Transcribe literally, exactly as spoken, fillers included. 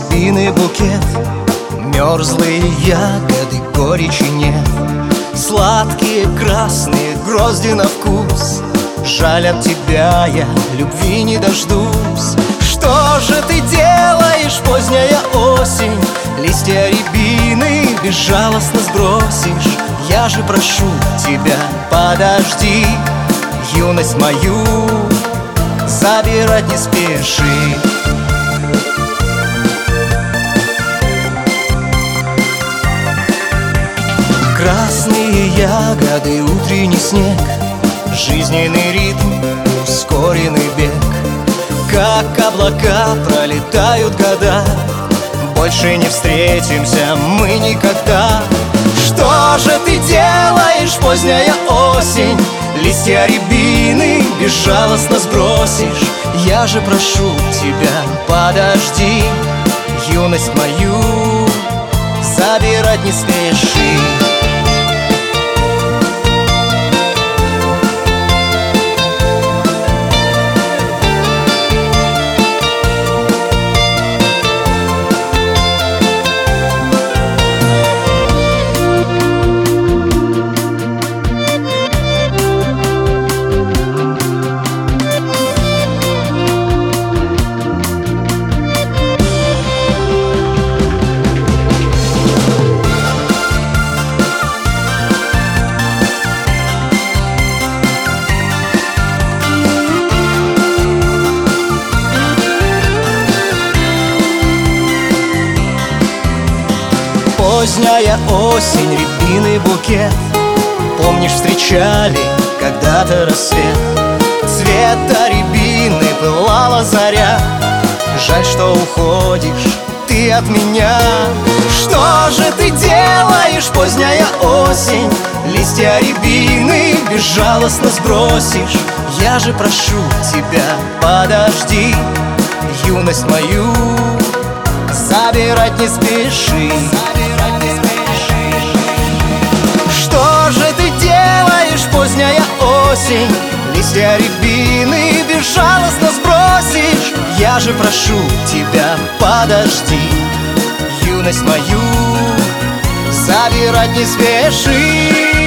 рябины букет, мерзлые ягоды, горечи нет. Сладкие красные грозди на вкус, жаль, от тебя я любви не дождусь. Что же ты делаешь, поздняя осень? Листья рябины безжалостно сбросишь. Я же прошу тебя, подожди, юность мою забирать не спеши. Красные ягоды, утренний снег, жизненный ритм, ускоренный бег. Как облака пролетают года, больше не встретимся мы никогда. Что же ты делаешь, поздняя осень? Листья рябины безжалостно сбросишь. Я же прошу тебя, подожди, юность мою забирать не спеши. Поздняя осень, рябиный букет, помнишь, встречали когда-то рассвет? Цвета рябины пылала заря, жаль, что уходишь ты от меня. Что же ты делаешь, поздняя осень? Листья рябины безжалостно сбросишь. Я же прошу тебя, подожди, юность мою забирать не спеши. Что же ты делаешь, поздняя осень? Листья рябины безжалостно сбросишь. Я же прошу тебя, подожди, юность мою забирать не спеши.